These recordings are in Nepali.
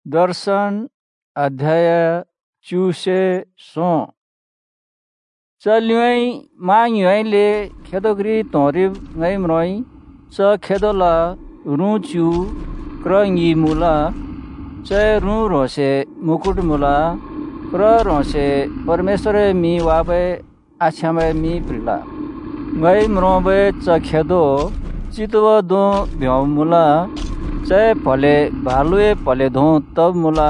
दर्शन अध्याय चूसे सो चल्युई मांगयुईले खेदोग्री तोरिब ngೈ म्रोई च खेदोला रुचु क्रंगी मुला च रु रोसे मुकुट मुला प्र रोसे परमेश्वर मी वाबे आछ्यामे मी प्रिला ngೈ म्रोबे च खेदो चितव दो भ्यौ मुला चय पले भालुए पले धो तब मुला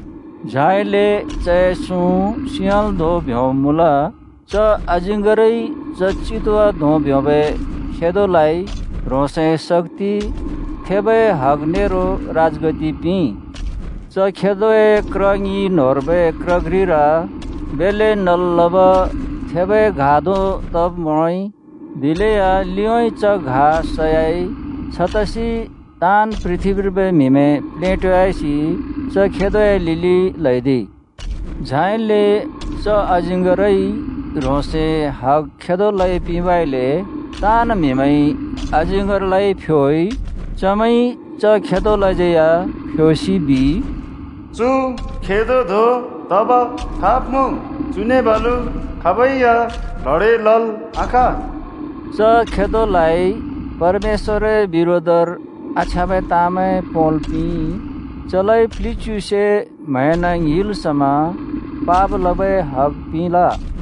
झाइले चय सु सियाल धो भ्यौ मुला च अजिंगरै च चितवा धो भ्यौबे खेदोलाई रोसे शक्ति थेबे हग्नेरो राजगति पि च खेदोए क्रंगी नोरबे क्रग्रीरा बेले नल्लब थेबे घादो तब मोई दिलेया लियोई च घा सयाई छतसी तान पृथ्वी मिमे प्लेटोयासी च खेदोए लिली लैदी झाइले च अजिंगरै रोसे हग खेदोलाई पिवाइले तान मिमै अजिंगरलाई फ्योई चमै च खेदोलाई जया फ्योसी बी चु खेदो धो तब थाप्नु चुने बालु खबैया लडे लल आँखा च खेदोलाई परमेश्वर विरोधर आछाबे तामे पोल्पी चलै फ्लिचुसे मैना हिल समा पाप लबे हक पिला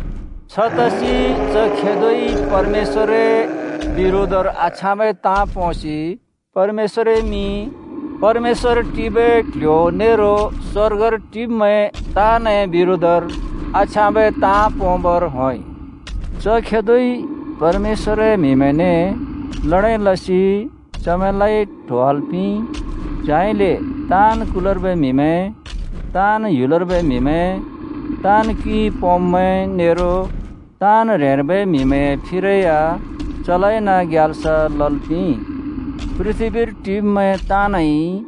छतसी च खेदोई परमेश्वर विरोधर आछाबे ता पहुँची परमेश्वर मी परमेश्वर टिबे क्ल्यो नेरो स्वर्गर टिब में ताने विरोधर आछाबे ता पोबर होय च खेदोई परमेश्वर मिमेने लड़े लसी चमेलाई ढोलपी जाइले तान कुलरबे मिमे तान युलरबे मिमे तान की पोमे नेरो तान रेरबे मिमे फिरैया चलाइना ग्याल्सा लल्पी पृथ्वी टिम में तानै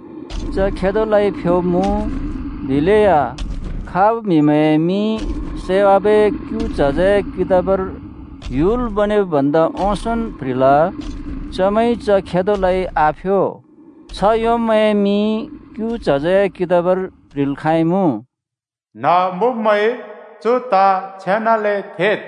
च खेदोलाई फ्योमु दिलेया खाब मिमे मी सेवाबे क्यू चजे किताबर युल बने भन्दा औसन फ्रिला चमै च खेदोलाई आफ्यो छ योमय मी क्यू चजे किताबर प्रिल खाइमु न मुमय चुता छेनाले थेत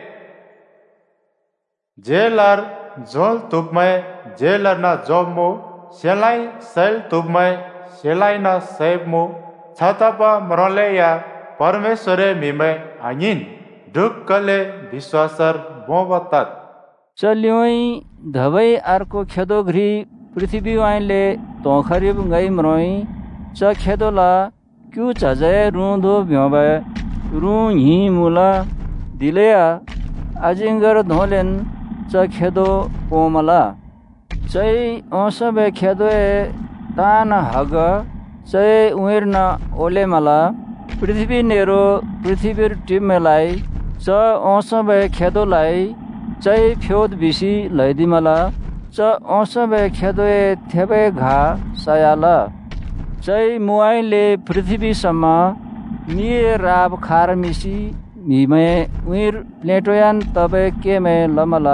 जेलर झोल तुपमय जेलर न जोमु सेलाई सेल तुपमय सेलाई न सेबमु छतप मरलेया परमेश्वरे मिमय आङिन ढुक्कले विश्वासर बोबतात चल्युई धबै अर्को खेदोघ्री पृथ्वी वाइले तोखरिब ngै म्रोई च खेदोला क्यू चजय रुँधो भ्योबे रु हि मुला दिलेया अजिंगर धोलेन च खेदो पोमला चै औसबे खेदोए तान हग चै उइर न ओलेमला पृथ्वी नेरो पृथ्वी टिमलाई च औसबे खेदोलाई चै फ्योद बिसी लैदिमला च औसबे खेदोए थेबे घा सयाला चै मुआइले पृथ्वीसम्म मिए राब खार मिसी मिमे उइर प्लेटोयान तबे केमे लमला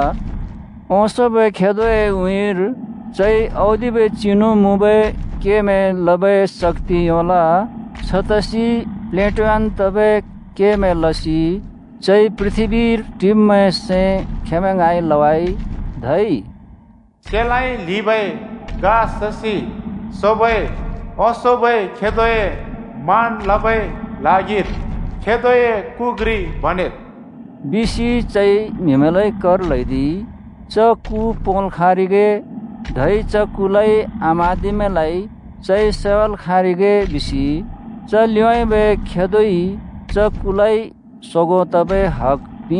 औसबे खेदोए उइर चै औदिबे चिनु मुबे केमे लबे शक्ति होला छतसी प्लेटोयान तबे केमे लसी चै पृथ्वी टिम में से खेमेंगाई लवाई धई सेलाई लिबे गा ससी सोबे असोबे खेदोए मान लबे लागिर खेदोए कुग्री बनेत बिसी चै मिमेलै कर लैदी च कु पोल खारिगे धई च कुलाई आमादिमेलाई चै सेवल खारिगे बिसी च ल्योइबे खेदोई च कुलाई सोगो तबे हक पी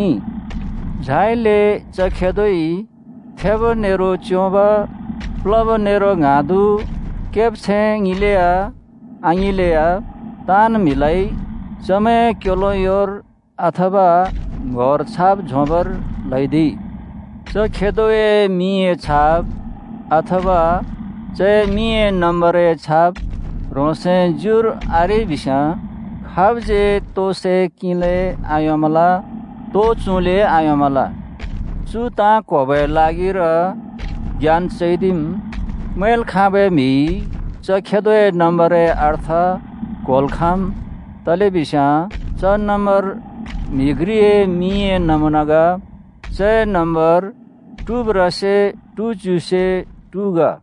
झाइले च खेदोई थेब नेरो च्योबा प्लब नेरो घादु केप छेंगिलेया आङिलेया तान मिलाई चमे क्योलोयोर अथवा घर छाप झोबर लैदी च खेदोए मिए छाप अथवा च मिए नंबरे छाप रोसे जुर आरे बिसा खाबजे तो से किले आयोमला तो चुले आयोमला चु ता कोबे लागिर ज्ञान चैदिम मेल खाबे मी च खेदोए नंबरे अर्थ कोलखाम तलेबिसा च नंबर मिग्रिए मिए नमुनागा च नंबर टू ब्रसे टू चूसे टूगा